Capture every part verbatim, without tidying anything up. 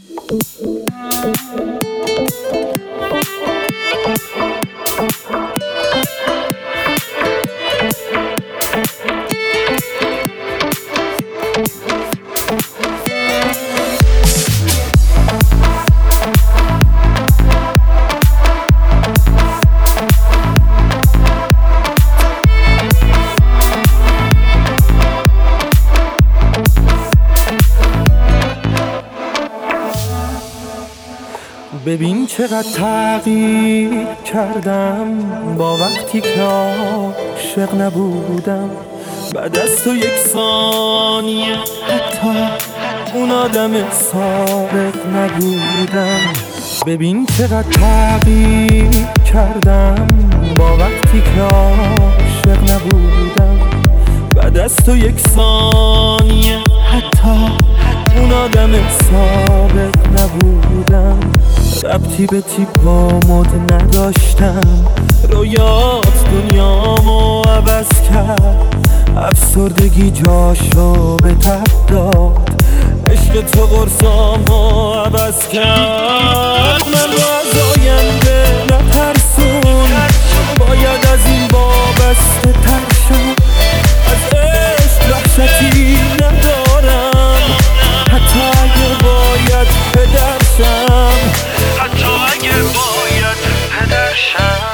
ببین چقدر تغییر کردم با وقتی که عاشق نبودم. بعد از تو یک ثانیه حتی اون آدم سابق نبودم. ببین چقدر تغییر کردم با وقتی که عاشق نبودم. بعد از تو یک ثانیه حتی اون آدم سابق نبودم. ربطی به تیپ و مد نداشتم، رویات دنیامو عوض کرد. افسردگی جاشو به تب داد، عشق تو قرصامو عوض کرد. من رو از آینده نترسون، باید از این وابسته تر شم. از عشق وحشتی ندارم، حتی اگه باید پدرشم. حتی اگه باید پدرشم.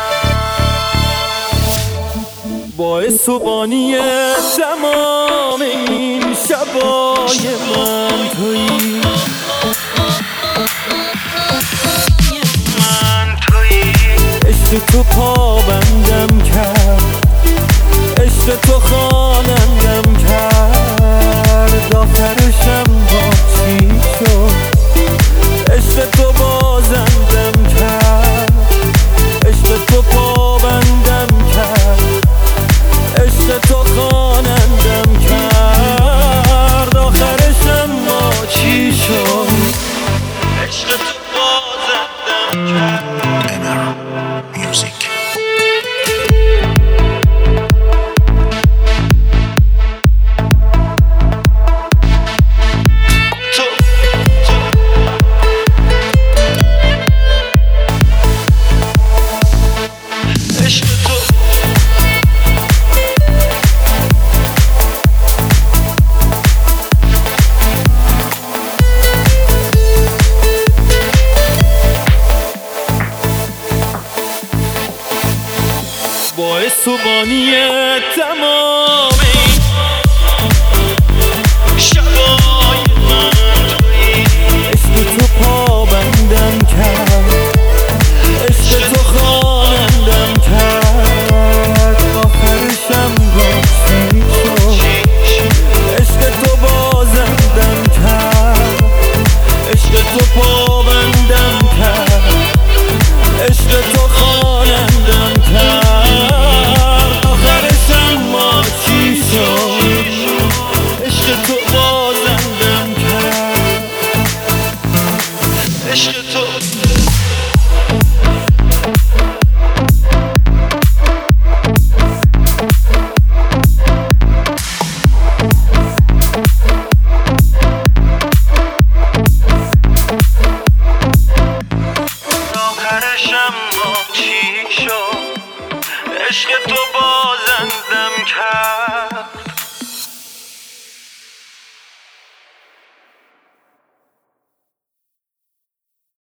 باعث و بانی تمام این شبای من تویی. من تویی. عشق تو پابندم کرد، عشق تو خوانندم کرد. آخرشم با چی شد؟ عشق تو بازندم کرد، عشق تو پابندم کرد، عشق تو خوانندم کرد. آخرشم با چی شد؟ عشق تو بازندم کرد. میوزیک باعث و بانی تمام